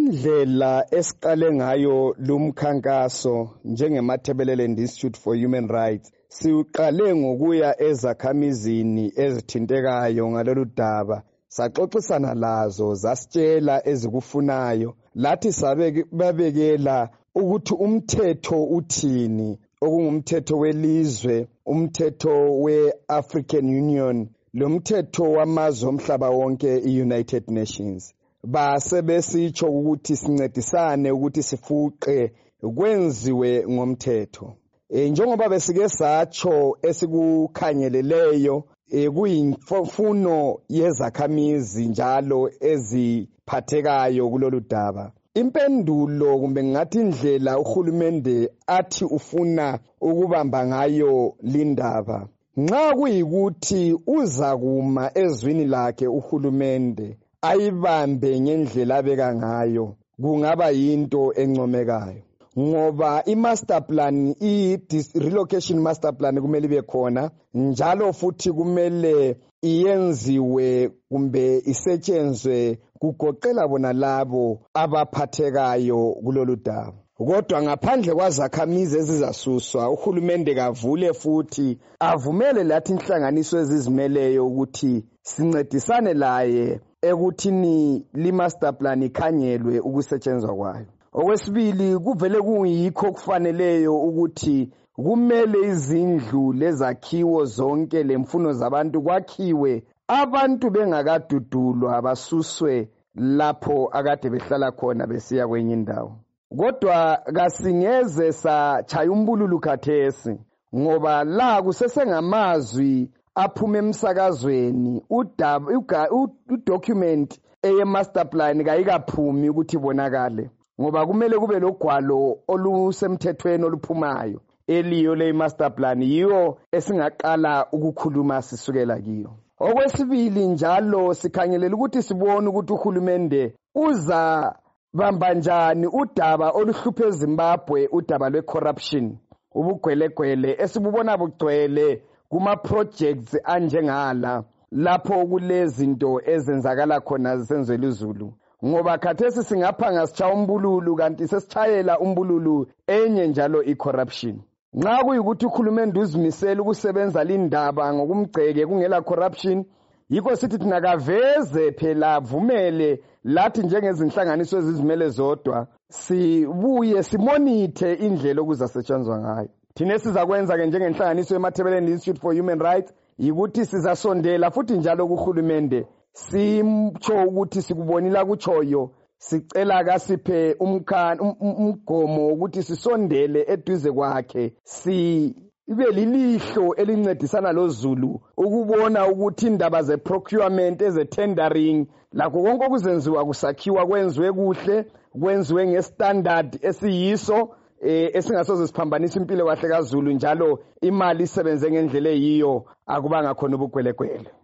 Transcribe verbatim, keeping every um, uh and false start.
Indlela esiqale ngayo lumkhankaso njengemathebeleland Institute for Human Rights siqale ngokuya ezakhamizini ezithintekayo ngalolu daba saxoxisana lazo zasitshela ezikufunayo lathi sabekela ukuthi umthetho uthini okungumthetho welizwe umthetho we-African Union lomthetho wamazwe omhlaba wonke i-United Nations base besitsho ukuthi sincedisane ukuthi sifuqe kwenziwe ngomthetho e, njengoba besike satsho esikukhangeleleyo e, kuyimfuno yezakhamizi njalo eziphathekayo kulolu daba. Impendulo kumbe ngathi indlela uhulumende athi ufuna ukubamba ngayo lindaba nxa kuyikuthi uza kuma ezwini lakhe uhulumende ayibambe ngendlela abeka ngayo kungaba yinto encomekayo ngoba i-master plan i-relocation master plan kumele ibe khona njalo futhi kumele iyenziwe kumbe isetshenzwe kugoqela bona labo abaphathekayo kulolu daba. Kodwa ngaphandle kwazakhamizi ezizasuswa uhulumende kavule futhi avumele lathi inhlanganiso ezizimeleyo ukuthi sincedisane laye ekuthini li-master plan ikhangelwe ukusetshenzwa kwayo. Okwesibili kuvele kuyikho kufaneleyo ukuthi kumele izindlu lezakhiwo zonke lemfuno zabantu kwakhiwe abantu bengakadudulwa abasuswe lapho akade behlala khona besiya kwenye indawo. Kodwa kasingeze satshaya umbululu khathesi ngoba la kusesengamazwi aphume emsakazweni udaba udocument eye master plan kayikaphumi ukuthi bonakale ngoba kumele kube logwalo olusemthethweni oluphumayo eliyo le master plan yiyo esingaqala ukukhuluma sisukela kiyo. Okwesibili njalo sikhangelela ukuthi sibone ukuthi uhulumende uza bamba njani udaba oluhluphe eZimbabwe udaba lwe-corruption ubugwelegwele esibubona bugcwele kuma-projects anjengala lapho kulezinto ezenzakala khona zisenzela izulu ngoba khathesi singaphanga sitshaya umbululu kanti sesitshayela umbululu enye njalo i-corruption. Nxa kuyikuthi uhulumende uzimisela ukusebenza lindaba ngokumgceke kungela corruption yikho sithi thina kaveze phela avumele lathi njengezinhlanganiso ezizimele zodwa sibuye simonithe indlela okuzasetshenzwa ngayo. Thina sizakwenza ke njengenhlanganiso yeMathebeleland Institute for Human Rights yikuthi sizasondela futhi njalo kuhulumende simtsho ukuthi sikubonila kuchoyo sicela kasiphe umkhana umgomo ukuthi sisondele eduze kwakhe si ibe lilihlo elincedisana loZulu ukubona ukuthi indaba ze procurement eze tendering lakho konke okuzenziwa kusakhiwa kwenziwe kuhle kwenziwe ngestandard esiyiso eh esingasoze siphambanisa impilo kahle kaZulu njalo imali isebenze ngendlela eyiyo akubanga khona ubugwelekwele.